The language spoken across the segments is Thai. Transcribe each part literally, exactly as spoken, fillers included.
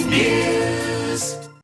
News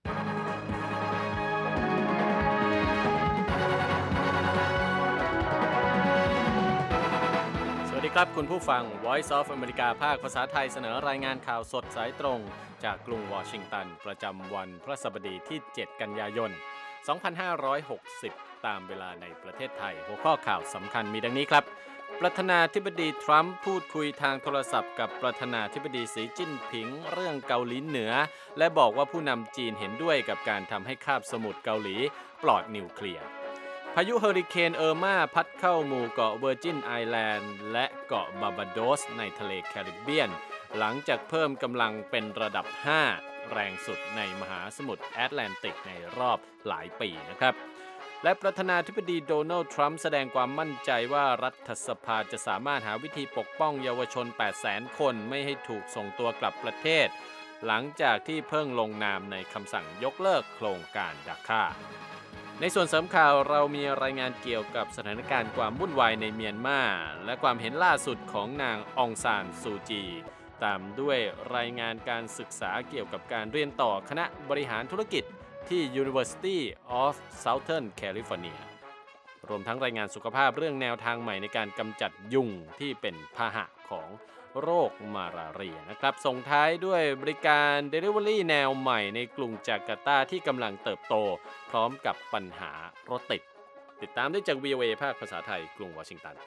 สวัสดีครับคุณผู้ฟัง Voice of America ภาคภาษาไทยเสนอรายงานข่าวสดสายตรงจากกรุงวอชิงตันประจำวันพฤหัสบดีที่เจ็ดกันยายนสองพันห้าร้อยหกสิบตามเวลาในประเทศไทยหัวข้อข่าวสำคัญมีดังนี้ครับประธานาธิบดีทรัมป์พูดคุยทางโทรศัพท์กับประธานาธิบดีสีจิ้นผิงเรื่องเกาหลีเหนือและบอกว่าผู้นำจีนเห็นด้วยกับการทำให้คาบสมุทรเกาหลีปลอดนิวเคลียร์พายุเฮอริเคนเออร์มาพัดเข้าหมู่เกาะเวอร์จินไอแลนด์และเกาะบาบาโดสในทะเลแคริบเบียนหลังจากเพิ่มกำลังเป็นระดับห้าแรงสุดในมหาสมุทรแอตแลนติกในรอบหลายปีนะครับและประธานาธิบดีโดนัลด์ทรัมป์แสดงความมั่นใจว่ารัฐสภาจะสามารถหาวิธีปกป้องเยาวชน แปดแสน คนไม่ให้ถูกส่งตัวกลับประเทศหลังจากที่เพิ่งลงนามในคำสั่งยกเลิกโครงการดาค่าในส่วนเสริมข่าวเรามีรายงานเกี่ยวกับสถานการณ์ความวุ่นวายในเมียนมาและความเห็นล่าสุดของนางองซานซูจีตามด้วยรายงานการศึกษาเกี่ยวกับการเรียนต่อคณะบริหารธุรกิจที่ University of Southern California รวมทั้งรายงานสุขภาพเรื่องแนวทางใหม่ในการกำจัดยุงที่เป็นพาหะของโรคมาลาเรียนะครับส่งท้ายด้วยบริการ Delivery แนวใหม่ในกรุงจาการ์ตาที่กำลังเติบโตพร้อมกับปัญหารถติดติดตามได้จาก วี โอ เอ ภาคภาษาไทยกรุงวอชิงตัน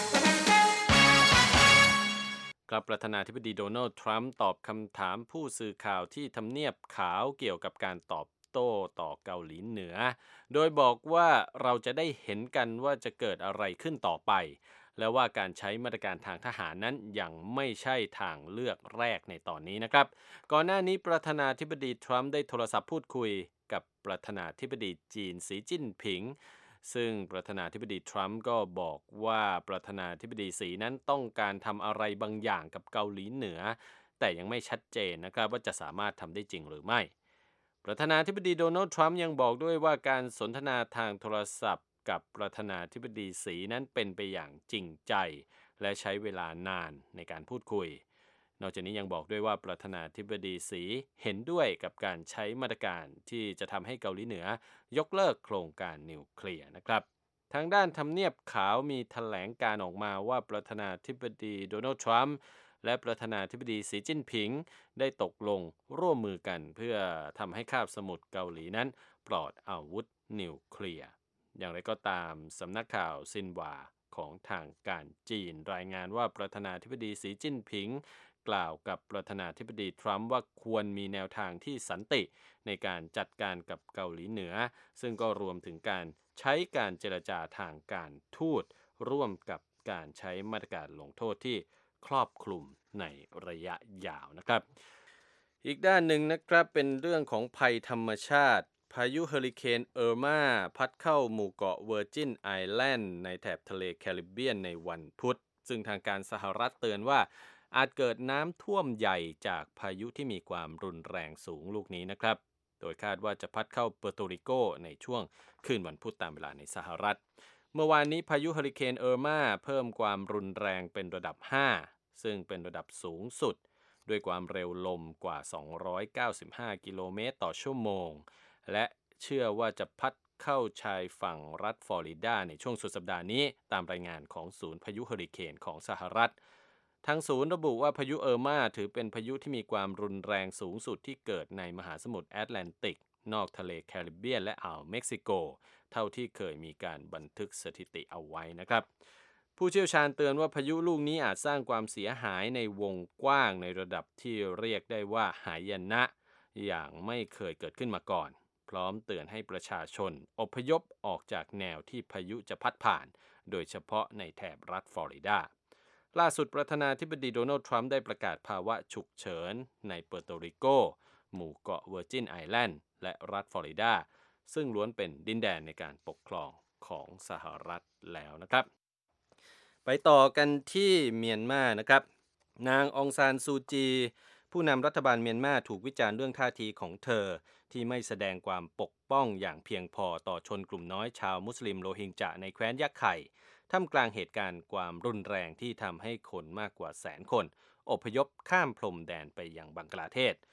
ครับประธานาธิบดีโดนัลด์ทรัมป์ตอบคำถามผู้สื่อข่าวที่ทำเนียบขาวเกี่ยวกับการตอบโต้ต่อเกาหลีเหนือโดยบอกว่าเราจะได้เห็นกันว่าจะเกิดอะไรขึ้นต่อไปและว่าการใช้มาตรการทางทหารนั้นยังไม่ใช่ทางเลือกแรกในตอนนี้นะครับก่อนหน้านี้ประธานาธิบดีทรัมป์ได้โทรศัพท์พูดคุยกับประธานาธิบดีจีนสีจิ้นผิงซึ่งประธานาธิบดีทรัมป์ก็บอกว่าประธานาธิบดีสีนั้นต้องการทำอะไรบางอย่างกับเกาหลีเหนือแต่ยังไม่ชัดเจนนะครับว่าจะสามารถทำได้จริงหรือไม่ประธานาธิบดีโดนัลด์ทรัมป์ยังบอกด้วยว่าการสนทนาทางโทรศัพท์กับประธานาธิบดีสีนั้นเป็นไปอย่างจริงใจและใช้เวลานานในการพูดคุยนอกจากนี้ยังบอกด้วยว่าประธานาธิบดีสีเห็นด้วยกับการใช้มาตรการที่จะทำให้เกาหลีเหนือยกเลิกโครงการนิวเคลียร์นะครับทางด้านทำเนียบขาวมีแถลงการออกมาว่าประธานาธิบดีโดนัลด์ทรัมป์และประธานาธิบดีสีจิ้นผิงได้ตกลงร่วมมือกันเพื่อทำให้คาบสมุทรเกาหลีนั้นปลอดอาวุธนิวเคลียร์อย่างไรก็ตามสำนักข่าวซินหวาของทางการจีนรายงานว่าประธานาธิบดีสีจิ้นผิงกล่าวกับประธานาธิบดีทรัมป์ว่าควรมีแนวทางที่สันติในการจัดการกับเกาหลีเหนือซึ่งก็รวมถึงการใช้การเจรจาทางการทูตร่วมกับการใช้มาตรการลงโทษที่ครอบคลุมในระยะยาวนะครับอีกด้านหนึ่งนะครับเป็นเรื่องของภัยธรรมชาติพายุเฮอริเคนเออร์มาพัดเข้าหมู่เกาะเวอร์จินไอแลนด์ในแถบทะเลแคริบเบียนในวันพุธซึ่งทางการสหรัฐเตือนว่าอาจเกิดน้ำท่วมใหญ่จากพายุที่มีความรุนแรงสูงลูกนี้นะครับโดยคาดว่าจะพัดเข้าเปอร์โตริโกในช่วงคืนวันพุธตามเวลาในสหรัฐเมื่อวานนี้พายุเฮอริเคนเออร์มาเพิ่มความรุนแรงเป็นระดับห้าซึ่งเป็นระดับสูงสุดด้วยความเร็วลมกว่าสองร้อยเก้าสิบห้ากิโลเมตรต่อชั่วโมงและเชื่อว่าจะพัดเข้าชายฝั่งรัฐฟลอริดาในช่วงสุดสัปดาห์นี้ตามรายงานของศูนย์พายุเฮอริเคนของสหรัฐทางศูนย์ระบุว่าพายุเออร์มาถือเป็นพายุที่มีความรุนแรงสูงสุดที่เกิดในมหาสมุทรแอตแลนติกนอกทะเลแคริบเบียนและอ่าวเม็กซิโกเท่าที่เคยมีการบันทึกสถิติเอาไว้นะครับผู้เชี่ยวชาญเตือนว่าพายุลูกนี้อาจสร้างความเสียหายในวงกว้างในระดับที่เรียกได้ว่าหายนะอย่างไม่เคยเกิดขึ้นมาก่อนพร้อมเตือนให้ประชาชนอพยพออกจากแนวที่พายุจะพัดผ่านโดยเฉพาะในแถบรัฐฟลอริดาล่าสุดประธานาธิบดีโดนัลด์ทรัมป์ได้ประกาศภาวะฉุกเฉินในเปอร์โตริโกหมู่เกาะเวอร์จินไอแลนด์และรัฐฟลอริดาซึ่งล้วนเป็นดินแดนในการปกครองของสหรัฐแล้วนะครับไปต่อกันที่เมียนมานะครับนางองซานซูจีผู้นำรัฐบาลเมียนมาถูกวิจารณ์เรื่องท่าทีของเธอที่ไม่แสดงความปกป้องอย่างเพียงพอต่อชนกลุ่มน้อยชาวมุสลิมโรฮิงญะในแคว้นยักษ์ไข่ท่ามกลางเหตุการณ์ความรุนแรงที่ทำให้คนมากกว่าแสนคนอพยพข้ามพรมแดนไปยังบังกลาเทศ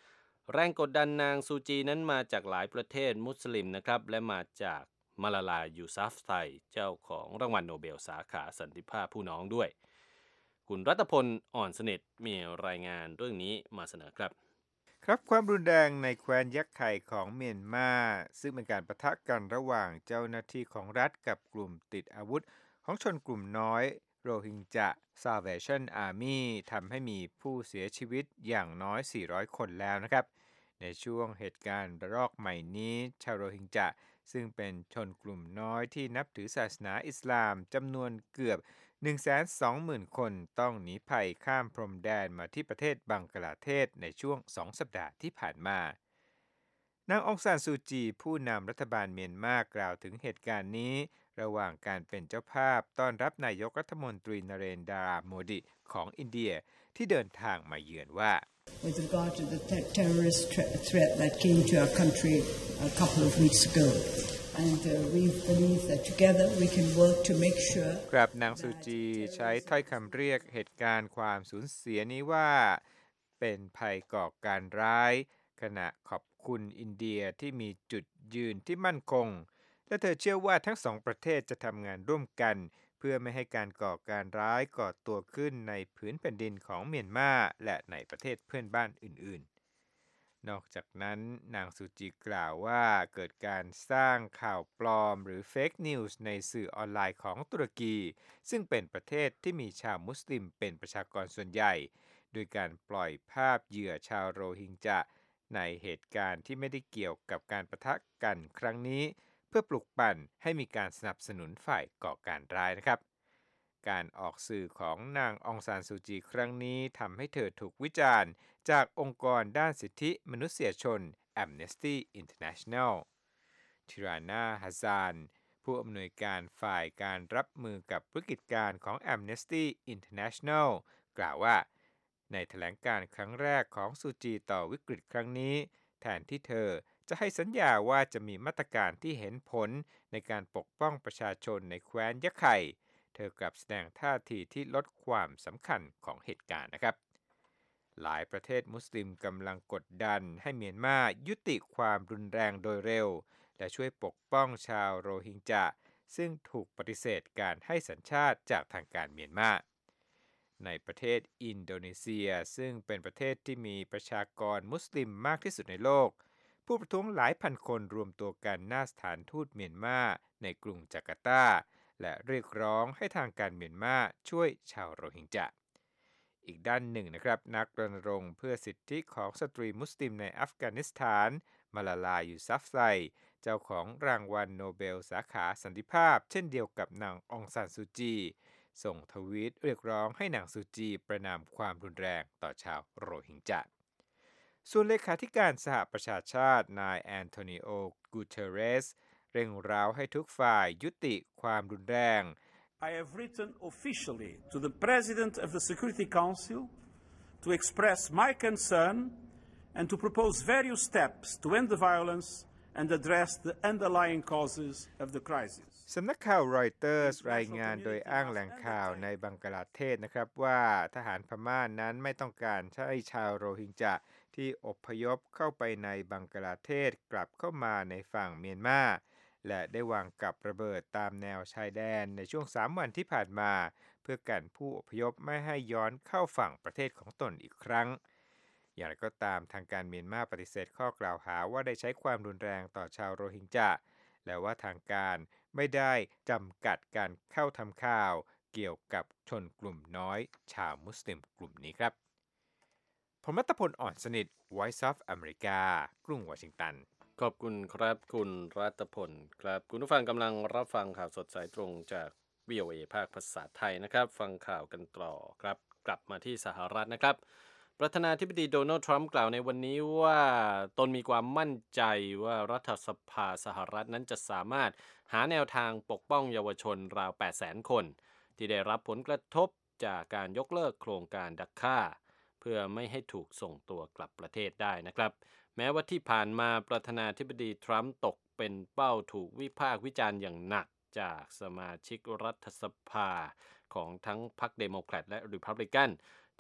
แรงกดดันนางซูจีนั้นมาจากหลายประเทศมุสลิมนะครับและมาจากมาลาลายูซัฟไซเจ้าของรางวัลโนเบลสาขาสันติภาพผู้น้องด้วยคุณรัตพลอ่อนสนิทมีรายงานเรื่องนี้มาเสนอครับครับความรุนแรงในแคว้นยักษ์ไข่ของเมียนมาซึ่งเป็นการปะทะกันระหว่างเจ้าหน้าที่ของรัฐกับกลุ่มติดอาวุธของชนกลุ่มน้อยโรฮิงญา Salvation Army ทำให้มีผู้เสียชีวิตอย่างน้อยสี่ร้อยคนแล้วนะครับในช่วงเหตุการณ์ระลอกใหม่นี้ชาวโรฮิงญาซึ่งเป็นชนกลุ่มน้อยที่นับถือศาสนาอิสลามจำนวนเกือบ หนึ่งแสนสองหมื่น คนต้องหนีภัยข้ามพรมแดนมาที่ประเทศบังกลาเทศในช่วงสองสัปดาห์ที่ผ่านมานางองซานซูจีผู้นำรัฐบาลเมียนมากล่าวถึงเหตุการณ์นี้ระหว่างการเป็นเจ้าภาพต้อนรับนายกรัฐมนตรีนเรนดาโมดิของอินเดียที่เดินทางมาเยือนว่า With regard to the terrorist threat that came to our country a couple of weeks ago and uh, we believe that together we can work to make sure ครับนางซูจีใช้ถ้อยคำเรียกเหตุการณ์ความสูญเสียนี้ว่าเป็นภัยก่อการร้ายขณะขอบคุณอินเดียที่มีจุดยืนที่มั่นคงและเธอเชื่อว่าทั้งสองประเทศจะทำงานร่วมกันเพื่อไม่ให้การก่อการร้ายก่อตัวขึ้นในผืนแผ่นดินของเมียนมาและในประเทศเพื่อนบ้านอื่นๆนอกจากนั้นนางซูจีกล่าวว่าเกิดการสร้างข่าวปลอมหรือเฟกนิวส์ในสื่อออนไลน์ของตุรกีซึ่งเป็นประเทศที่มีชาวมุสลิมเป็นประชากรส่วนใหญ่โดยการปล่อยภาพเหยื่อชาวโรฮิงญาในเหตุการณ์ที่ไม่ได้เกี่ยวกับการปะทะกันครั้งนี้เพื่อปลุกปั่นให้มีการสนับสนุนฝ่ายก่อการร้ายนะครับการออกสื่อของนางองซานซูจีครั้งนี้ทำให้เธอถูกวิจารณ์จากองค์กรด้านสิทธิมนุษยชน Amnesty International ทิรานาฮัซานผู้อำนวยการฝ่ายการรับมือกับวิกฤตการณ์ของ Amnesty International กล่าวว่าในแถลงการณ์ครั้งแรกของซูจีต่อวิกฤตครั้งนี้แทนที่เธอจะให้สัญญาว่าจะมีมาตรการที่เห็นผลในการปกป้องประชาชนในแคว้นยะไข่เธอกลับแสดงท่าทีที่ลดความสำคัญของเหตุการณ์นะครับหลายประเทศมุสลิมกำลังกดดันให้เมียนมายุติความรุนแรงโดยเร็วและช่วยปกป้องชาวโรฮิงญาซึ่งถูกปฏิเสธการให้สัญชาติจากทางการเมียนมาในประเทศอินโดนีเซียซึ่งเป็นประเทศที่มีประชากรมุสลิมมากที่สุดในโลกผู้ประท้วงหลายพันคนรวมตัวกันหน้าสถานทูตเมียนมาในกรุงจาการ์ตาและเรียกร้องให้ทางการเมียนมาช่วยชาวโรฮิงญาอีกด้านหนึ่งนะครับนักรณรงค์เพื่อสิทธิของสตรีมุสลิมในอัฟกานิสถานมาลาลายูซัฟไซเจ้าของรางวัลโนเบลสาขาสันติภาพเช่นเดียวกับนางองซานซูจีส่งทวีตเรียกร้องให้นางซูจีประณามความรุนแรงต่อชาวโรฮิงญาส่วนเลขาธิการสหประชาชาตินายแอนโทนิโอ กูเตเรสเร่งเร้าให้ทุกฝ่ายยุติความรุนแรง I have written officially to the President of the Security Council to express my concern and to propose various steps to end the violence and address the underlying causes of the crisis. สำนักข่าวรอยเตอร์สรายงานโดยอ้างแหล่งข่าวในบังกลาเทศนะครับว่าทหารพม่านั้นไม่ต้องการให้ชาวโรฮิงญาที่อพยพเข้าไปในบังกลาเทศกลับเข้ามาในฝั่งเมียนมาและได้วางกับระเบิดตามแนวชายแดนในช่วงสามวันที่ผ่านมาเพื่อกันผู้อพยพไม่ให้ย้อนเข้าฝั่งประเทศของตนอีกครั้งอย่างไรก็ตามทางการเมียนมาปฏิเสธข้อกล่าวหาว่าได้ใช้ความรุนแรงต่อชาวโรฮิงญาและว่าทางการไม่ได้จำกัดการเข้าทำข่าวเกี่ยวกับชนกลุ่มน้อยชาวมุสลิมกลุ่มนี้ครับผมรัตพลอ่อนสนิท Voice of America กรุงวอชิงตันขอบคุณครับคุณรัตพลครับคุณผู้ฟังกำลังรับฟังข่าวสดสายตรงจาก วี โอ เอ ภาคภาษาไทยนะครับฟังข่าวกันต่อครับกลับมาที่สหรัฐนะครับประธานาธิบดีโดนัลด์ทรัมป์กล่าวในวันนี้ว่าตนมีความมั่นใจว่ารัฐสภาสหรัฐนั้นจะสามารถหาแนวทางปกป้องเยาวชนราว แปดแสน คนที่ได้รับผลกระทบจากการยกเลิกโครงการดักค่าเพื่อไม่ให้ถูกส่งตัวกลับประเทศได้นะครับแม้ว่าที่ผ่านมาประธานาธิบดีทรัมป์ตกเป็นเป้าถูกวิพากษ์วิจารณ์อย่างหนักจากสมาชิกรัฐสภาของทั้งพรรคเดโมแครตและรีพับลิกัน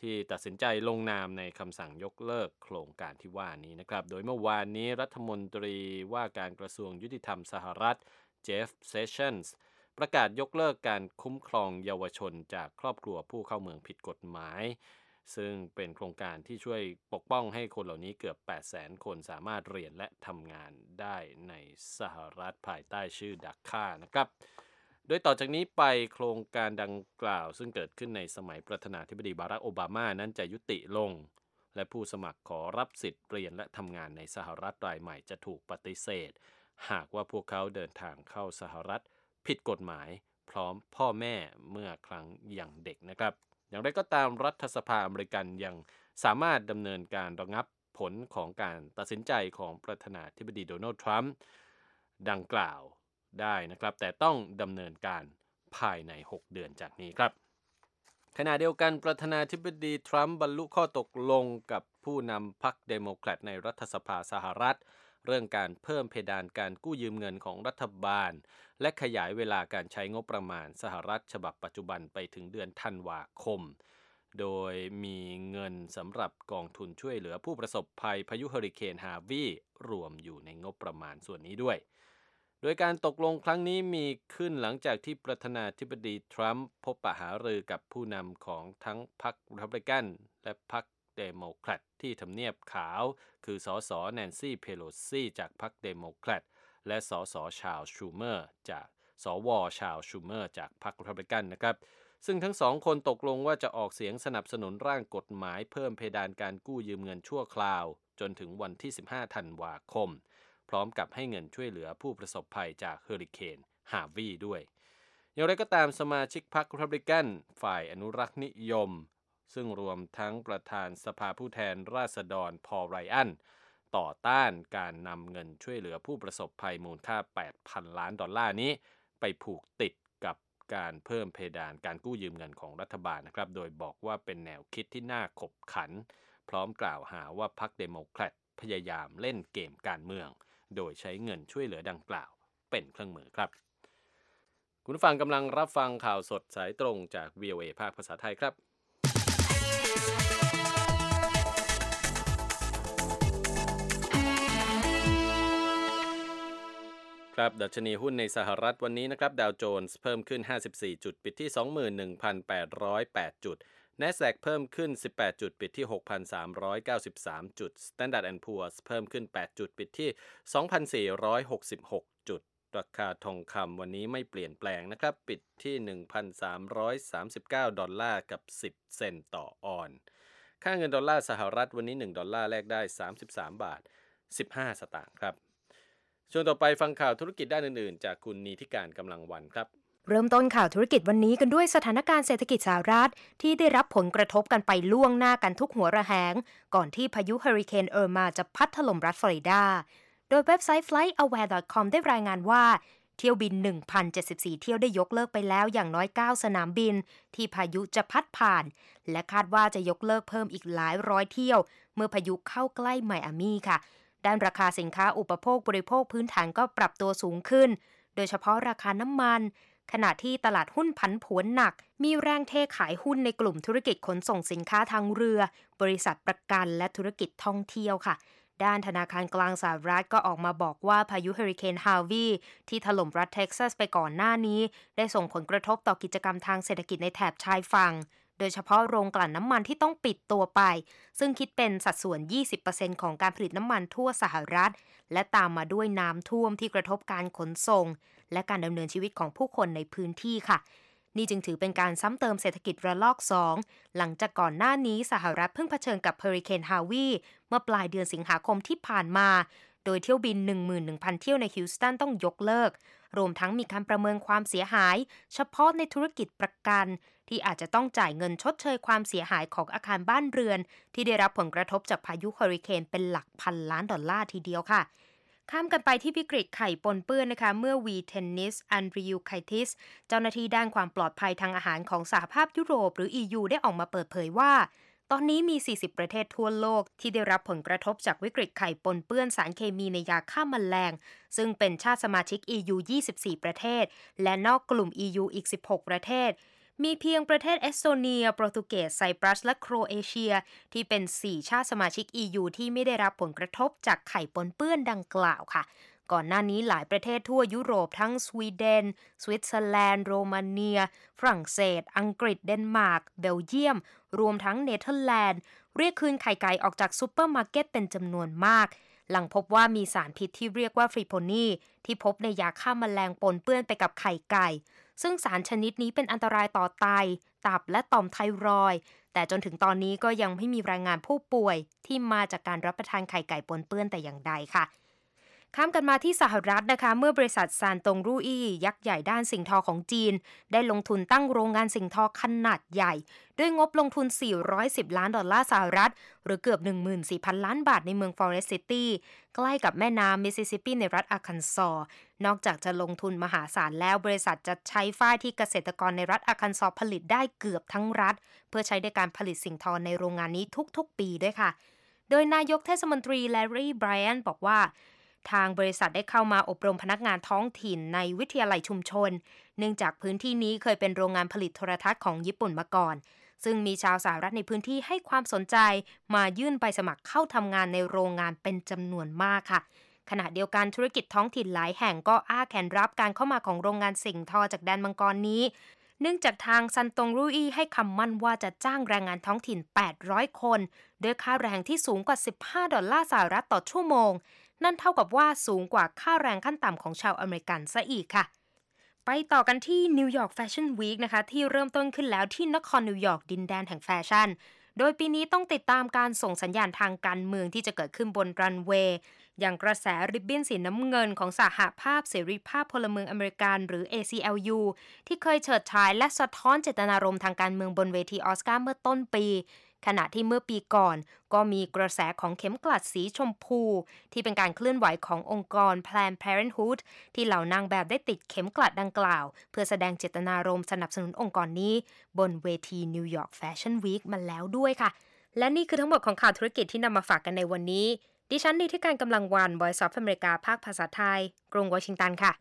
ที่ตัดสินใจลงนามในคำสั่งยกเลิกโครงการที่ว่านี้นะครับโดยเมื่อวานนี้รัฐมนตรีว่าการกระทรวงยุติธรรมสหรัฐเจฟเซสชั่นส์ประกาศยกเลิกการคุ้มครองเยาวชนจากครอบครัวผู้เข้าเมืองผิดกฎหมายซึ่งเป็นโครงการที่ช่วยปกป้องให้คนเหล่านี้เกือบ แปดแสน คนสามารถเรียนและทำงานได้ในสหรัฐภายใต้ชื่อดักค่านะครับโดยต่อจากนี้ไปโครงการดังกล่าวซึ่งเกิดขึ้นในสมัยประธานาธิบดีบารักโอบามานั้นจะยุติลงและผู้สมัครขอรับสิทธิ์เรียนและทำงานในสหรัฐรายใหม่จะถูกปฏิเสธหากว่าพวกเขาเดินทางเข้าสหรัฐผิดกฎหมายพร้อมพ่อแม่เมื่อครั้งยังเด็กนะครับอย่างไรก็ตามรัฐสภาอเมริกันยังสามารถดำเนินการระงับผลของการตัดสินใจของประธานาธิบดีโดนัลด์ทรัมป์ดังกล่าวได้นะครับแต่ต้องดำเนินการภายในหกเดือนจากนี้ครับขณะเดียวกันประธานาธิบดีทรัมป์บรรลุข้อตกลงกับผู้นำพรรคเดโมแครตในรัฐสภาสหรัฐเรื่องการเพิ่มเพดานการกู้ยืมเงินของรัฐบาลและขยายเวลาการใช้งบประมาณสหรัฐฉบับปัจจุบันไปถึงเดือนธันวาคมโดยมีเงินสำหรับกองทุนช่วยเหลือผู้ประสบภัยพายุเฮอริเคนฮาร์วีรวมอยู่ในงบประมาณส่วนนี้ด้วยโดยการตกลงครั้งนี้มีขึ้นหลังจากที่ประธานาธิบดีทรัมป์พบปะหารือกับผู้นำของทั้งพรรครีพับลิกันและพรรคเดโมแครตที่ทำเนียบขาวคือสสแนนซี่เพโลซีจากพรรคเดโมแครตและสสชาร์ลส์ชูเมอร์จากสวชาร์ลส์ชูเมอร์จากพรรครีพับลิกันนะครับซึ่งทั้งสองคนตกลงว่าจะออกเสียงสนับสนุนร่างกฎหมายเพิ่มเพดานการกู้ยืมเงินชั่วคราวจนถึงวันที่สิบห้าธันวาคมพร้อมกับให้เงินช่วยเหลือผู้ประสบภัยจากเฮอริเคนฮาร์วีด้วยอย่างไรก็ตามสมาชิกพรรครีพับลิกันฝ่ายอนุรักษ์นิยมซึ่งรวมทั้งประธานสภาผู้แทนราษฎรพอลไรอันต่อต้านการนำเงินช่วยเหลือผู้ประสบภัยมูลค่า แปดพัน ล้านดอลลาร์นี้ไปผูกติดกับการเพิ่มเพดานการกู้ยืมเงินของรัฐบาลนะครับโดยบอกว่าเป็นแนวคิดที่น่าขบขันพร้อมกล่าวหาว่าพรรคเดโมแครตพยายามเล่นเกมการเมืองโดยใช้เงินช่วยเหลือดังกล่าวเป็นเครื่องมือครับคุณผู้ฟังกำลังรับฟังข่าวสดสายตรงจาก วี โอ เอ ภาคภาษาไทยครับครับดัชนีหุ้นในสหรัฐวันนี้นะครับดาวโจนส์เพิ่มขึ้นห้าสิบสี่จุดปิดที่ สองหมื่นหนึ่งพันแปดร้อยแปด จุด NASDAQ เพิ่มขึ้นสิบแปดจุดปิดที่ หกพันสามร้อยเก้าสิบสาม จุด Standard แอนด์ Poor's เพิ่มขึ้นแปดจุดปิดที่ สองพันสี่ร้อยหกสิบหก จุดราคาทองคำวันนี้ไม่เปลี่ยนแปลงนะครับปิดที่ หนึ่งพันสามร้อยสามสิบเก้า ดอลลาร์กับสิบเซนต์ต่อออนซ์ค่าเงินดอลลาร์สหรัฐวันนี้หนึ่งดอลลาร์แลกได้สามสิบสามบาทสิบห้าสตางค์ครับช่วงต่อไปฟังข่าวธุรกิจด้านอื่นๆจากคุณนีธิการกำลังวันครับเริ่มต้นข่าวธุรกิจวันนี้กันด้วยสถานการณ์เศรษฐกิจสหรัฐที่ได้รับผลกระทบกันไปล่วงหน้ากันทุกหัวระแหงก่อนที่พายุเฮอริเคนเอิร์มาจะพัดถล่มรัฐฟลอริดาโดยเว็บไซต์ ไฟลท์ แอแวร์ ดอท คอม ได้รายงานว่าเที่ยวบิน หนึ่งพันเจ็ดสิบสี่ เที่ยวได้ยกเลิกไปแล้วอย่างน้อยเก้าสนามบินที่พายุจะพัดผ่านและคาดว่าจะยกเลิกเพิ่มอีกหลายร้อยเที่ยวเมื่อพายุเข้าใกล้ไมอามี่ค่ะด้านราคาสินค้าอุปโภคบริโภคพื้นฐานก็ปรับตัวสูงขึ้นโดยเฉพาะราคาน้ำมันขณะที่ตลาดหุ้นผันผวนหนักมีแรงเทขายหุ้นในกลุ่มธุรกิจขนส่งสินค้าทางเรือบริษัทประกันและธุรกิจท่องเที่ยวค่ะด้านธนาคารกลางสหรัฐก็ออกมาบอกว่าพายุเฮอริเคนฮาร์วีที่ถล่มรัฐเท็กซัสไปก่อนหน้านี้ได้ส่งผลกระทบต่อกิจกรรมทางเศรษฐกิจในแถบชายฝั่งโดยเฉพาะโรงกลั่นน้ำมันที่ต้องปิดตัวไปซึ่งคิดเป็นสัดส่วน ยี่สิบเปอร์เซ็นต์ ของการผลิตน้ำมันทั่วสหรัฐและตามมาด้วยน้ำท่วมที่กระทบการขนส่งและการดำเนินชีวิตของผู้คนในพื้นที่ค่ะนี่จึงถือเป็นการซ้ำเติมเศรษฐกิจระลอกสองหลังจากก่อนหน้านี้สหรัฐเพิ่งเผชิญกับเฮอริเคนฮาร์วีเมื่อปลายเดือนสิงหาคมที่ผ่านมาโดยเที่ยวบิน หนึ่งหมื่นหนึ่งพัน เที่ยวในฮิวสตันต้องยกเลิกรวมทั้งมีการประเมินความเสียหายเฉพาะในธุรกิจประกันที่อาจจะต้องจ่ายเงินชดเชยความเสียหายของอาคารบ้านเรือนที่ได้รับผลกระทบจากพายุเฮอริเคนเป็นหลักพันล้านดอลลาร์ทีเดียวค่ะข้ามกันไปที่วิกฤตไข่ปนเปื้อนนะคะเมื่อวีเทนนิสอันดริวไคทิสเจ้าหน้าที่ด้านความปลอดภัยทางอาหารของสหภาพยุโรปหรือ อี ยู ได้ออกมาเปิดเผยว่าตอนนี้มีสี่สิบประเทศทั่วโลกที่ได้รับผลกระทบจากวิกฤตไข่ปนเปื้อนสารเคมีในยาฆ่าแมลงซึ่งเป็นชาติสมาชิก อี ยู ยี่สิบสี่ ประเทศและนอกกลุ่ม อี ยู อีกสิบหกประเทศมีเพียงประเทศเอสโตเนียโปรตุเกสไซปรัสและโครเอเชียที่เป็นสี่ชาติสมาชิก อี ยู ที่ไม่ได้รับผลกระทบจากไข่ปนเปื้อนดังกล่าวค่ะก่อนหน้านี้หลายประเทศทั่วยุโรปทั้งสวีเดนสวิตเซอร์แลนด์โรมาเนียฝรั่งเศสอังกฤษเดนมาร์กเบลเยียมรวมทั้งเนเธอร์แลนด์เรียกคืนไข่ไก่ออกจากซูเปอร์มาร์เก็ตเป็นจำนวนมากหลังพบว่ามีสารพิษที่เรียกว่าฟริโพนีที่พบในยาฆ่าแมลงปนเปื้อนไปกับไข่ไก่ซึ่งสารชนิดนี้เป็นอันตรายต่อไตตับและต่อมไทรอยด์แต่จนถึงตอนนี้ก็ยังไม่มีรายงานผู้ป่วยที่มาจากการรับประทานไข่ไก่ปนเปื้อนแต่อย่างใดค่ะข้ามกันมาที่สหรัฐนะคะเมื่อบริษัทซานตงรูอี้ยักษ์ใหญ่ด้านสิ่งทอของจีนได้ลงทุนตั้งโรงงานสิ่งทอขนาดใหญ่ด้วยงบลงทุนสี่ร้อยสิบล้านดอลลาร์สหรัฐหรือเกือบ หนึ่งหมื่นสี่พัน ล้านบาทในเมืองฟอเรสต์ซิตี้ใกล้กับแม่น้ำมิสซิสซิปปีในรัฐอาร์คันซอส์นอกจากจะลงทุนมหาศาลแล้วบริษัทจะใช้ฝ้ายที่เกษตรกรในรัฐอาร์คันซอส์ผลิตได้เกือบทั้งรัฐเพื่อใช้ในการผลิตสิ่งทอในโรงงานนี้ทุกๆปีด้วยค่ะโดยนายกเทศมนตรีแลรี่ไบรอันบอกว่าทางบริษัทได้เข้ามาอบรมพนักงานท้องถิ่นในวิทยาลัยชุมชนเนื่องจากพื้นที่นี้เคยเป็นโรงงานผลิตโทรทัศน์ของญี่ปุ่นมาก่อนซึ่งมีชาวสหรัฐในพื้นที่ให้ความสนใจมายื่นใบสมัครเข้าทำงานในโรงงานเป็นจำนวนมากค่ะขณะเดียวกันธุรกิจท้องถิ่นหลายแห่งก็อ้าแขนรับการเข้ามาของโรงงานสิ่งทอจากแดนมังกรนี้เนื่องจากทางซันตงรูอี้ให้คำมั่นว่าจะจ้างแรงงานท้องถิ่นแปดร้อยคนด้วยค่าแรงที่สูงกว่าสิบห้าดอลลาร์สหรัฐต่อชั่วโมงนั่นเท่ากับว่าสูงกว่าค่าแรงขั้นต่ำของชาวอเมริกันซะอีกค่ะไปต่อกันที่นิวยอร์กแฟชั่นวีคนะคะที่เริ่มต้นขึ้นแล้วที่นครนิวยอร์กดินแดนแห่งแฟชั่นโดยปีนี้ต้องติดตามการส่งสัญญาณทางการเมืองที่จะเกิดขึ้นบนรันเวย์อย่างกระแสริบบิ้นสีน้ำเงินของสหภาพเสรีภาพพลเมืองอเมริกันหรือ เอ ซี แอล ยู ที่เคยเฉิดฉายและสะท้อนเจตนารมณ์ทางการเมืองบนเวทีออสการ์เมื่อต้นปีขณะที่เมื่อปีก่อนก็มีกระแสของเข็มกลัดสีชมพูที่เป็นการเคลื่อนไหวขององค์กร Planned Parenthood ที่เหล่านางแบบได้ติดเข็มกลัดดังกล่าวเพื่อแสดงเจตนารมณ์สนับสนุนองค์กรนี้บนเวที New York Fashion Week มาแล้วด้วยค่ะและนี่คือทั้งหมดของข่าวธุรกิจที่นำมาฝากกันในวันนี้ดิฉันนิติการกำลังวัน Voice of America ภาคภาษาไทยกรุงวอชิงตันค่ะ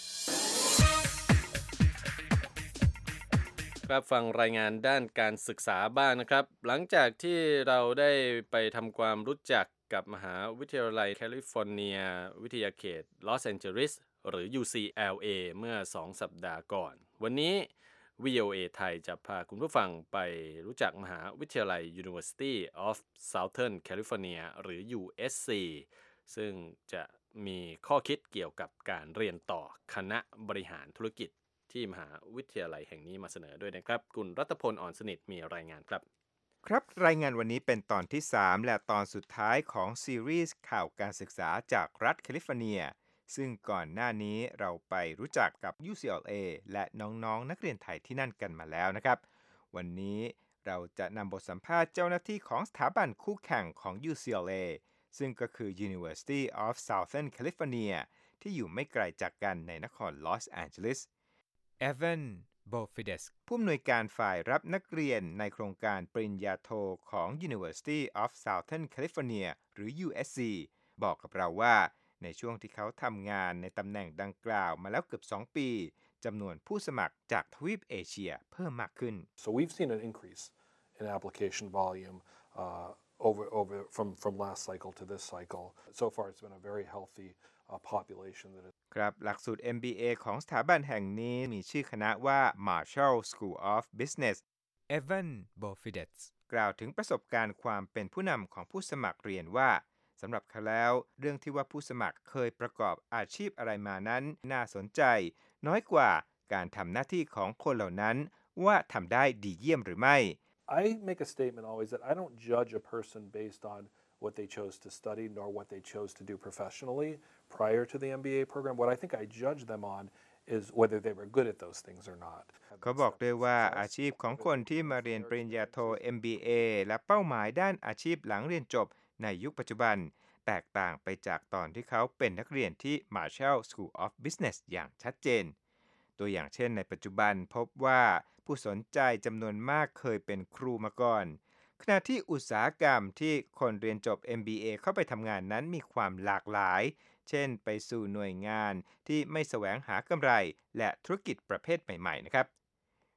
ครับฟังรายงานด้านการศึกษาบ้างนะครับหลังจากที่เราได้ไปทำความรู้จักกับมหาวิทยาลัยแคลิฟอร์เนียวิทยาเขตลอสแอนเจลิสหรือ ยู ซี แอล เอ เมื่อสองสัปดาห์ก่อนวันนี้ วี โอ เอ ไทยจะพาคุณผู้ฟังไปรู้จักมหาวิทยาลัย University of Southern California หรือ ยู เอส ซี ซึ่งจะมีข้อคิดเกี่ยวกับการเรียนต่อคณะบริหารธุรกิจที่มหาวิทยาลัยแห่งนี้มาเสนอด้วยนะครับคุณรัตพล อ่อนสนิทมีรายงานครับครับรายงานวันนี้เป็นตอนที่สามและตอนสุดท้ายของซีรีส์ข่าวการศึกษาจากรัฐแคลิฟอร์เนียซึ่งก่อนหน้านี้เราไปรู้จักกับ ยู ซี แอล เอ และน้องๆนักเรียนไทยที่นั่นกันมาแล้วนะครับวันนี้เราจะนำบทสัมภาษณ์เจ้าหน้าที่ของสถาบันคู่แข่งของ ยู ซี แอล เอ ซึ่งก็คือ University of Southern California ที่อยู่ไม่ไกลจากกันในนครลอสแอนเจลิสเอเวนโบฟิเดสผู้อำนวยการฝ่ายรับนักเรียนในโครงการปริญญาโทของ University of Southern California หรือ ยู เอส ซี บอกกับเราว่าในช่วงที่เขาทำงานในตำแหน่งดังกล่าวมาแล้วเกือบสองปีจำนวนผู้สมัครจากทวีปเอเชียเพิ่มมากขึ้น So we've seen an increase in application volume uh, over over from from last cycle to this cycle. So far it's been a very healthy uh, population that is ครับหลักสูตร เอ็ม บี เอ ของสถาบันแห่งนี้มีชื่อคณะว่า Marshall School of Business เอเวนโบฟิเดสกล่าวถึงประสบการณ์ความเป็นผู้นำของผู้สมัครเรียนว่าสำหรับเขาแล้วเรื่องที่ว่าผู้สมัครเคยประกอบอาชีพอะไรมานั้นน่าสนใจน้อยกว่าการทำหน้าที่ของคนเหล่านั้นว่าทำได้ดีเยี่ยมหรือไม่ I make a statement always that I don't judge a person based on what they chose to study nor what they chose to do professionally prior to the เอ็ม บี เอ program. What I think I judge them on is whether they were good at those things or not. เขาบอกด้วยว่าอาชีพของคนที่มาเรียนปริญญาโท เอ็ม บี เอ และเป้าหมายด้านอาชีพหลังเรียนจบในยุคปัจจุบันแตกต่างไปจากตอนที่เขาเป็นนักเรียนที่ Marshall School of Business อย่างชัดเจนตัวอย่างเช่นในปัจจุบันพบว่าผู้สนใจจำนวนมากเคยเป็นครูมาก่อนขณะที่อุตสาหกรรมที่คนเรียนจบ เอ็ม บี เอ เข้าไปทำงานนั้นมีความหลากหลายเช่นไปสู่หน่วยงานที่ไม่แสวงหากำไรและธุรกิจประเภทใหม่ๆนะครับ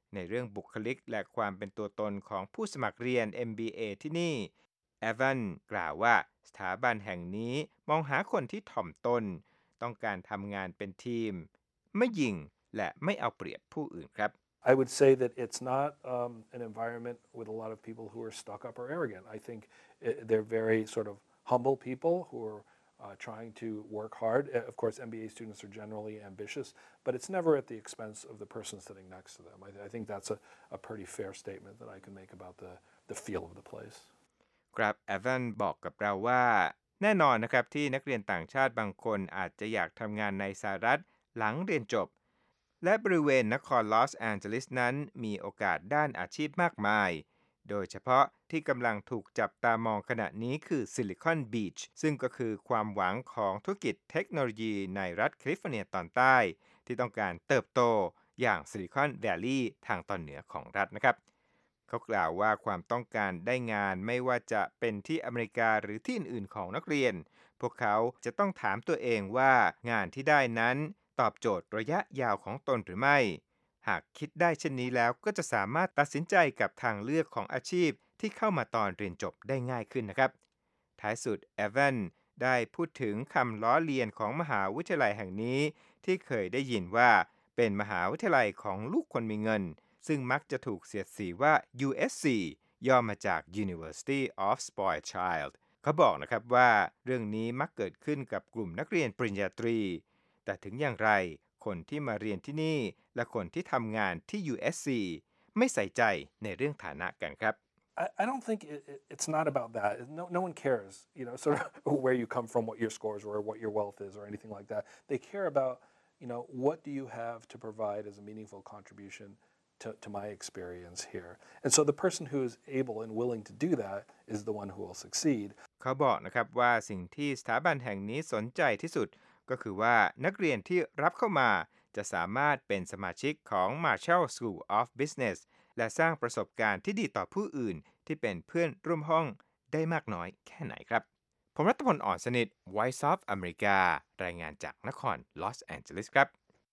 ในเรื่องบุคลิกและความเป็นตัวตนของผู้สมัครเรียน เอ็ม บี เอ ที่นี่เอวันกล่าวว่าสถาบันแห่งนี้มองหาคนที่ถ่อมตนต้องการทำงานเป็นทีมไม่หยิ่งและไม่เอาเปรียบผู้อื่นครับ I would say that it's not um, an environment with a lot of people who are stuck up or arrogant. I think it, they're very sort of humble people who are uh, trying to work hard. Of course, M B A students are generally ambitious, but it's never at the expense of the person sitting next to them. I, I think that's a, a pretty fair statement that I can make about the, the feel of the place. ครับเอวันบอกกับเราว่าแน่นอนนะครับที่นักเรียนต่างชาติบางคนอาจจะอยากทำงานในสหรัฐหลังเรียนจบและบริเวณนครลอสแอนเจลิสนั้นมีโอกาสด้านอาชีพมากมายโดยเฉพาะที่กำลังถูกจับตามองขณะนี้คือซิลิคอนบีชซึ่งก็คือความหวังของธุรกิจเทคโนโลยีในรัฐแคลิฟอร์เนียตอนใต้ที่ต้องการเติบโตอย่างซิลิคอนแวลลีย์ทางตอนเหนือของรัฐนะครับเขากล่าวว่าความต้องการได้งานไม่ว่าจะเป็นที่อเมริกาหรือที่อื่นๆของนักเรียนพวกเขาจะต้องถามตัวเองว่างานที่ได้นั้นตอบโจทย์ระยะยาวของตนหรือไม่หากคิดได้เช่นนี้แล้วก็จะสามารถตัดสินใจกับทางเลือกของอาชีพที่เข้ามาตอนเรียนจบได้ง่ายขึ้นนะครับท้ายสุดเอวันได้พูดถึงคำล้อเลียนของมหาวิทยาลัยแห่งนี้ที่เคยได้ยินว่าเป็นมหาวิทยาลัยของลูกคนมีเงินซึ่งมักจะถูกเสียดสีว่า ยู เอส ซี ย่อมาจาก University of Spoiled Child เขาบอกนะครับว่าเรื่องนี้มักเกิดขึ้นกับกลุ่มนักเรียนปริญญาตรีแต่ถึงอย่างไรคนที่มาเรียนที่นี่และคนที่ทำงานที่ ยู เอส ซี ไม่ใส่ใจในเรื่องฐานะกันครับ I, I don't think it, it, it's not about that. No, no one cares, you know, sort of where you come from, what your scores were, what your wealth is, or anything like that. They care about, you know, what do you have to provide as a meaningful contribution to, to my experience here. And so the person who is able and willing to do that is the one who will succeed. เขาบอกนะครับว่าสิ่งที่สถาบันแห่งนี้สนใจที่สุดก็คือว่านักเรียนที่รับเข้ามาจะสามารถเป็นสมาชิกของ Marshall School of Business และสร้างประสบการณ์ที่ดีต่อผู้อื่นที่เป็นเพื่อนร่วมห้องได้มากน้อยแค่ไหนครับผมรัตพล อ่อนสนิท Voice of America รายงานจากนครลอสแอนเจลิสครับ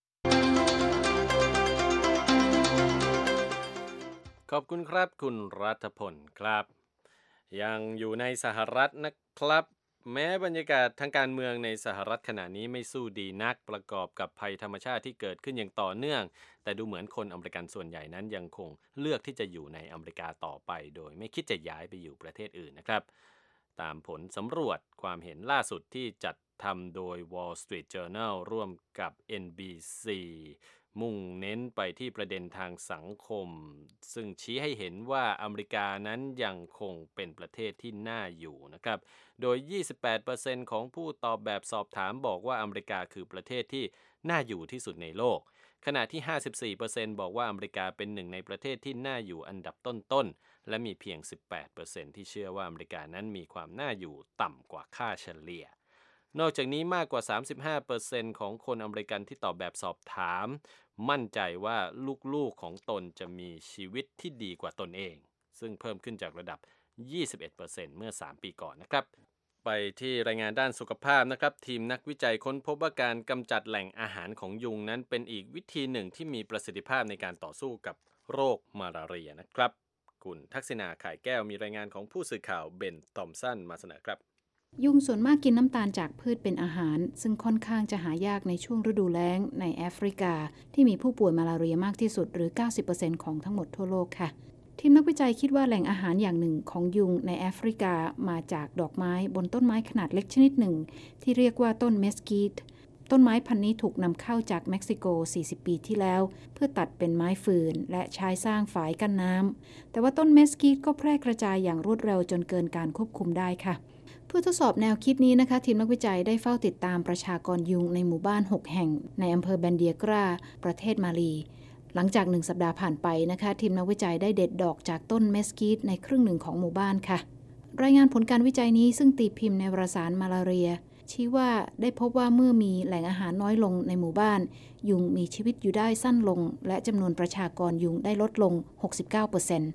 ขอบคุณครับคุณรัฐพลครับยังอยู่ในสหรัฐนะครับแม้บรรยากาศทางการเมืองในสหรัฐขณะนี้ไม่สู้ดีนักประกอบกับภัยธรรมชาติที่เกิดขึ้นอย่างต่อเนื่องแต่ดูเหมือนคนอเมริกันส่วนใหญ่นั้นยังคงเลือกที่จะอยู่ในอเมริกาต่อไปโดยไม่คิดจะย้ายไปอยู่ประเทศอื่นนะครับตามผลสำรวจความเห็นล่าสุดที่จัดทำโดย Wall Street Journal ร่วมกับ เอ็น บี ซี มุ่งเน้นไปที่ประเด็นทางสังคมซึ่งชี้ให้เห็นว่าอเมริกานั้นยังคงเป็นประเทศที่น่าอยู่นะครับโดย ยี่สิบแปดเปอร์เซ็นต์ ของผู้ตอบแบบสอบถามบอกว่าอเมริกาคือประเทศที่น่าอยู่ที่สุดในโลกขณะที่ ห้าสิบสี่เปอร์เซ็นต์ บอกว่าอเมริกาเป็นหนึ่งในประเทศที่น่าอยู่อันดับต้นๆและมีเพียง สิบแปดเปอร์เซ็นต์ ที่เชื่อว่าอเมริกานั้นมีความน่าอยู่ต่ำกว่าค่าเฉลี่ยนอกจากนี้มากกว่า สามสิบห้าเปอร์เซ็นต์ ของคนอเมริกันที่ตอบแบบสอบถามมั่นใจว่าลูกๆของตนจะมีชีวิตที่ดีกว่าตนเองซึ่งเพิ่มขึ้นจากระดับ ยี่สิบเอ็ดเปอร์เซ็นต์ เมื่อสามปีก่อนนะครับไปที่รายงานด้านสุขภาพนะครับทีมนักวิจัยค้นพบว่าการกำจัดแหล่งอาหารของยุงนั้นเป็นอีกวิธีหนึ่งที่มีประสิทธิภาพในการต่อสู้กับโรคมาลาเรียนะครับคุณทักษิณาข่ายแก้วมีรายงานของผู้สื่อข่าวเบนทอมสันมาเสนอครับยุงส่วนมากกินน้ำตาลจากพืชเป็นอาหารซึ่งค่อนข้างจะหายากในช่วงฤดูแล้งในแอฟริกาที่มีผู้ป่วยมาลาเรียมากที่สุดหรือ เก้าสิบเปอร์เซ็นต์ ของทั้งหมดทั่วโลกค่ะทีมนักวิจัยคิดว่าแหล่งอาหารอย่างหนึ่งของยุงในแอฟริกามาจากดอกไม้บนต้นไม้ขนาดเล็กชนิดหนึ่งที่เรียกว่าต้นเมสกีตต้นไม้พันธุ์นี้ถูกนำเข้าจากเม็กซิโกสี่สิบปีที่แล้วเพื่อตัดเป็นไม้ฟืนและใช้สร้างฝายกั้นน้ำแต่ว่าต้นเมสกีตก็แพร่กระจายอย่างรวดเร็วจนเกินการควบคุมได้ค่ะเพื่อทดสอบแนวคิดนี้นะคะทีมนักวิจัยได้เฝ้าติดตามประชากรยุงในหมู่บ้านหกแห่งในอำเภอแบนเดียกราประเทศมาลีหลังจากหนึ่งสัปดาห์ผ่านไปนะคะทีมนักวิจัยได้เด็ดดอกจากต้นเมสกีตในครึ่งหนึ่งของหมู่บ้านค่ะรายงานผลการวิจัยนี้ซึ่งตีพิมพ์ในวารสารมาลาเรียชี้ว่าได้พบว่าเมื่อมีแหล่งอาหารน้อยลงในหมู่บ้านยุงมีชีวิตอยู่ได้สั้นลงและจำนวนประชากรยุงได้ลดลง หกสิบเก้าเปอร์เซ็นต์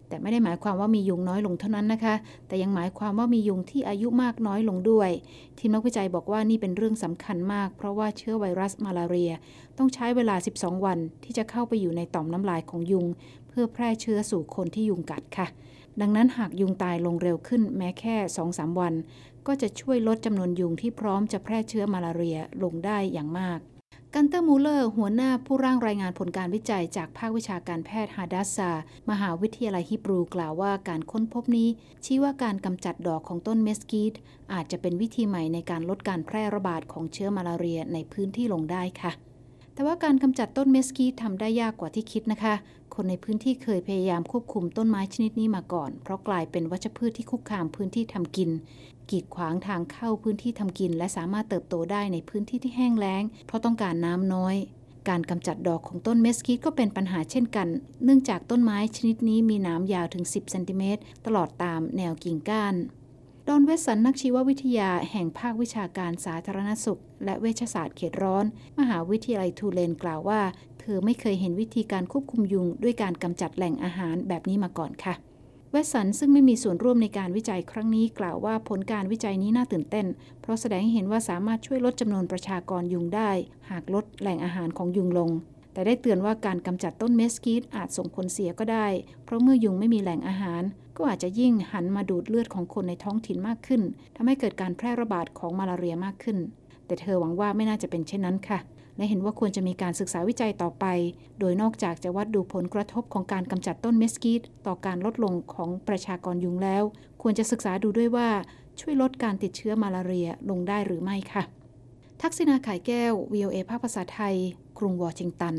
แต่ไม่ได้หมายความว่ามียุงน้อยลงเท่านั้นนะคะแต่ยังหมายความว่ามียุงที่อายุมากน้อยลงด้วยทีมนักวิจัยบอกว่านี่เป็นเรื่องสำคัญมากเพราะว่าเชื้อไวรัสมาลาเรียต้องใช้เวลาสิบสองวันที่จะเข้าไปอยู่ในต่อมน้ำลายของยุงเพื่อแพร่เชื้อสู่คนที่ยุงกัดค่ะดังนั้นหากยุงตายลงเร็วขึ้นแม้แค่ สองถึงสาม วันก็จะช่วยลดจำนวนยุงที่พร้อมจะแพร่เชื้อมาลาเรียลงได้อย่างมากกันเตอร์มูเลอร์หัวหน้าผู้ร่างรายงานผลการวิจัยจากภาควิชาการแพทย์ฮาดัสซามหาวิทยาลัยฮิบรูกล่าวว่าการค้นพบนี้ชี้ว่าการกำจัดดอกของต้นเมสกีตอาจจะเป็นวิธีใหม่ในการลดการแพร่ระบาดของเชื้อมาลาเรียในพื้นที่ลงได้ค่ะแต่ว่าการกำจัดต้นเมสกีตทำได้ยากกว่าที่คิดนะคะคนในพื้นที่เคยพยายามควบคุมต้นไม้ชนิดนี้มาก่อนเพราะกลายเป็นวัชพืชที่คุกคามพื้นที่ทำกินกีดขวางทางเข้าพื้นที่ทำกินและสามารถเติบโตได้ในพื้นที่ที่แห้งแล้งเพราะต้องการน้ำน้อยการกำจัดดอกของต้นเมสกีตก็เป็นปัญหาเช่นกันเนื่องจากต้นไม้ชนิดนี้มีหนามยาวถึงสิบเซนติเมตรตลอดตามแนวกิ่งก้านดอนเวสสันนักชีววิทยาแห่งภาควิชาการสาธารณสุขและเวชศาสตร์เขตร้อนมหาวิทยาลัยทูเลนกล่าวว่าเธอไม่เคยเห็นวิธีการควบคุมยุงด้วยการกำจัดแหล่งอาหารแบบนี้มาก่อนค่ะเวสสันซึ่งไม่มีส่วนร่วมในการวิจัยครั้งนี้กล่าวว่าผลการวิจัยนี้น่าตื่นเต้นเพราะแสดงให้เห็นว่าสามารถช่วยลดจำนวนประชากรยุงได้หากลดแหล่งอาหารของยุงลงแต่ได้เตือนว่าการกำจัดต้นเมสกีตอาจส่งผลเสียก็ได้เพราะเมื่อยุงไม่มีแหล่งอาหารก็อาจจะยิ่งหันมาดูดเลือดของคนในท้องถิ่นมากขึ้นทำให้เกิดการแพร่ระบาดของมาลาเรียมากขึ้นแต่เธอหวังว่าไม่น่าจะเป็นเช่นนั้นค่ะและเห็นว่าควรจะมีการศึกษาวิจัยต่อไปโดยนอกจากจะวัดดูผลกระทบของการกำจัดต้นเมสกีตต่อการลดลงของประชากรยุงแล้วควรจะศึกษาดูด้วยว่าช่วยลดการติดเชื้อมาลาเรียลงได้หรือไม่ค่ะทักษิณา ข่ายแก้ว วี โอ เอ ภาคภาษาไทยกรุงวอชิงตัน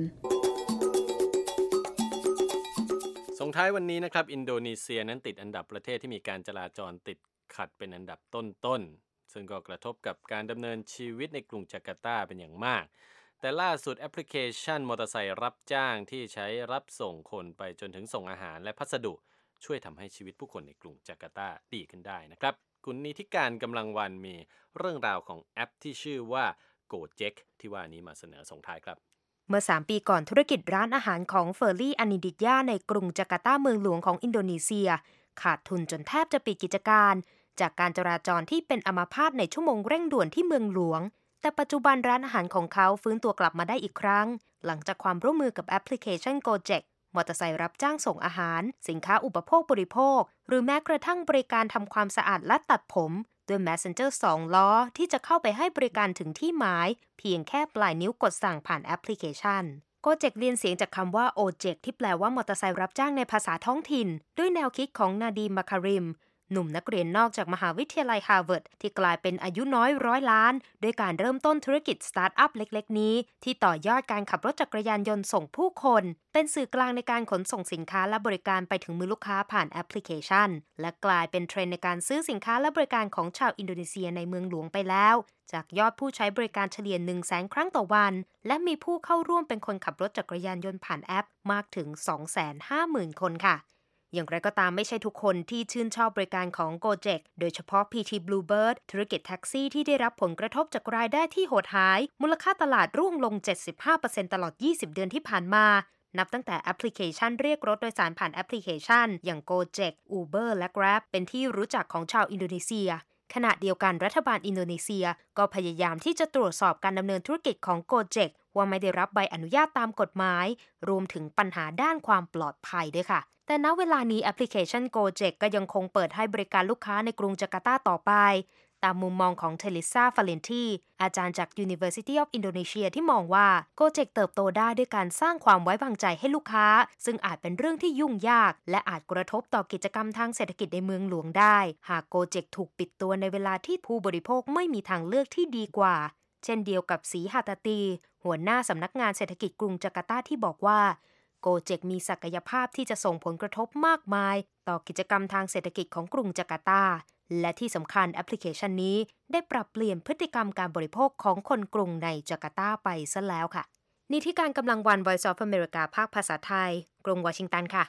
ส่งท้ายวันนี้นะครับอินโดนีเซียนั้นติดอันดับประเทศที่มีการจราจรติดขัดเป็นอันดับต้นๆซึ่งก็กระทบกับการดำเนินชีวิตในกรุงจาการ์ตาเป็นอย่างมากแต่ล่าสุดแอปพลิเคชันมอเตอร์ไซค์รับจ้างที่ใช้รับส่งคนไปจนถึงส่งอาหารและพัสดุช่วยทำให้ชีวิตผู้คนในกรุงจาการ์ตาดีขึ้นได้นะครับคุณนิติการกำลังวันมีเรื่องราวของแอปที่ชื่อว่า Gojek ที่ว่านี้มาเสนอส่งท้ายครับเมื่อสามปีก่อนธุรกิจร้านอาหารของเฟอร์รี่อานิดิตยาในกรุงจาการ์ตาเมืองหลวงของอินโดนีเซียขาดทุนจนแทบจะปิดกิจการจากการจราจรที่เป็นอัมพาตในชั่วโมงเร่งด่วนที่เมืองหลวงแต่ปัจจุบันร้านอาหารของเขาฟื้นตัวกลับมาได้อีกครั้งหลังจากความร่วมมือกับแอปพลิเคชัน Gojek มอเตอร์ไซค์รับจ้างส่งอาหารสินค้าอุปโภคบริโภคหรือแม้กระทั่งบริการทำความสะอาดและตัดผมด้วย Messenger สองล้อที่จะเข้าไปให้บริการถึงที่หมายเพียงแค่ปลายนิ้วกดสั่งผ่านแอปพลิเคชัน Gojek เรียนเสียงจากคำว่า Ojek ที่แปลว่ามอเตอร์ไซค์รับจ้างในภาษาท้องถิ่นด้วยแนวคิดของนาดีม มาคาริมหนุ่มนักเรียนนอกจากมหาวิทยาลัยฮาร์วาร์ดที่กลายเป็นอายุน้อยร้อยล้านด้วยการเริ่มต้นธุรกิจสตาร์ทอัพเล็กๆนี้ที่ต่อยอดการขับรถจักรยานยนต์ส่งผู้คนเป็นสื่อกลางในการขนส่งสินค้าและบริการไปถึงมือลูกค้าผ่านแอปพลิเคชันและกลายเป็นเทรนด์ในการซื้อสินค้าและบริการของชาวอินโดนีเซียในเมืองหลวงไปแล้วจากยอดผู้ใช้บริการเฉลี่ย หนึ่งแสน ครั้งต่อวันและมีผู้เข้าร่วมเป็นคนขับรถจักรยานยนต์ผ่านแอปมากถึง สองแสนห้าหมื่น คนค่ะอย่างไรก็ตามไม่ใช่ทุกคนที่ชื่นชอบบริการของ Gojek โดยเฉพาะ พี ที Bluebird ธุรกิจแท็กซี่ที่ได้รับผลกระทบจากรายได้ที่โหดหายมูลค่าตลาดร่วงลง เจ็ดสิบห้าเปอร์เซ็นต์ ตลอดยี่สิบเดือนที่ผ่านมานับตั้งแต่แอปพลิเคชันเรียกรถโดยสารผ่านแอปพลิเคชันอย่าง Gojek, Uber และ Grab เป็นที่รู้จักของชาวอินโดนีเซียขณะเดียวกันรัฐบาลอินโดนีเซียก็พยายามที่จะตรวจสอบการดำเนินธุรกิจของ Gojek ว่าไม่ได้รับใบอนุญาตตามกฎหมายรวมถึงปัญหาด้านความปลอดภัยด้วยค่ะแต่ณเวลานี้แอปพลิเคชัน Gojek ก็ยังคงเปิดให้บริการลูกค้าในกรุงจาการ์ตาต่อไปตามมุมมองของเทลิซา ฟาเลนตีอาจารย์จาก University of Indonesia ที่มองว่า Gojek เติบโตได้ด้วยการสร้างความไว้วางใจให้ลูกค้าซึ่งอาจเป็นเรื่องที่ยุ่งยากและอาจกระทบต่อกิจกรรมทางเศรษฐกิจในเมืองหลวงได้หาก Gojek ถูกปิดตัวในเวลาที่ผู้บริโภคไม่มีทางเลือกที่ดีกว่าเช่นเดียวกับศรีหาตตีหัวหน้าสำนักงานเศรษฐกิจกรุงจาการ์ตาที่บอกว่าGojek มีศักยภาพที่จะส่งผลกระทบมากมายต่อกิจกรรมทางเศรษฐกิจของกรุงจาการ์ตาและที่สำคัญแอปพลิเคชันนี้ได้ปรับเปลี่ยนพฤติกรรมการบริโภคของคนกรุงในจาการ์ตาไปซะแล้วค่ะนี่ที่การกำลังวัน Voice of America ภาคภาษาไทยกรุงวอชิงตันค่ะ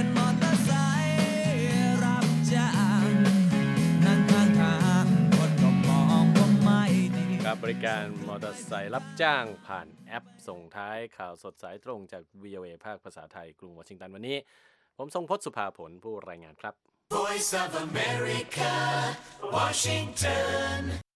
บริการมอเตอร์ไซค์รับจ้างผ่านแอปส่งท้ายข่าวสดสายตรงจาก วี โอ เอ ภาคภาษาไทยกรุงวอชิงตันวันนี้ผมทรงพจน์สุภาผลผู้รายงานครับ Voice of America, Washington